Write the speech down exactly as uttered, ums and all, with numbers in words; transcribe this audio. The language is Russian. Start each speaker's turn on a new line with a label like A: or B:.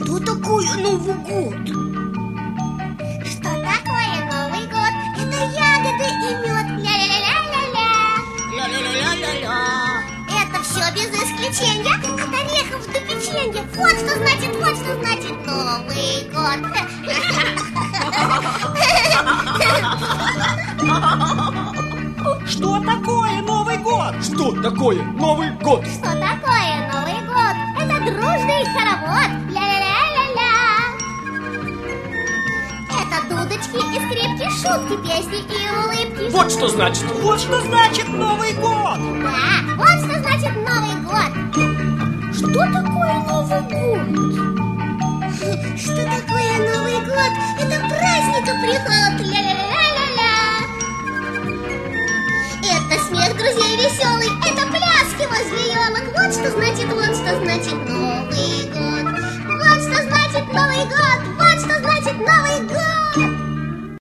A: Что такое Новый год?
B: Что такое Новый год? Это ягоды и мед. Ля-ля-ля-ля-ля-ля.
A: Ля-ля-ля-ля-ля-ля.
B: Это все без исключения. От орехов до печенья. Вот что значит, вот что значит Новый год.
C: Что такое Новый год?
D: Что такое Новый год?
B: Что такое Новый год? Это дружный хоровод. Ля-ля-ля-ля-ля. Это дудочки и скрипки, шутки, песни и улыбки.
D: Вот что значит.
C: Вот что значит Новый год.
B: Да, вот что значит Новый год.
A: Что такое Новый год?
B: Что такое Новый год? Это праздника приход. Ля-ля-ля-ля-ля. Это смех друзей веселый. Это пляски возле елок. Вот что значит, вот что значит Новый год. Вот что значит Новый год. Вот что значит Новый год.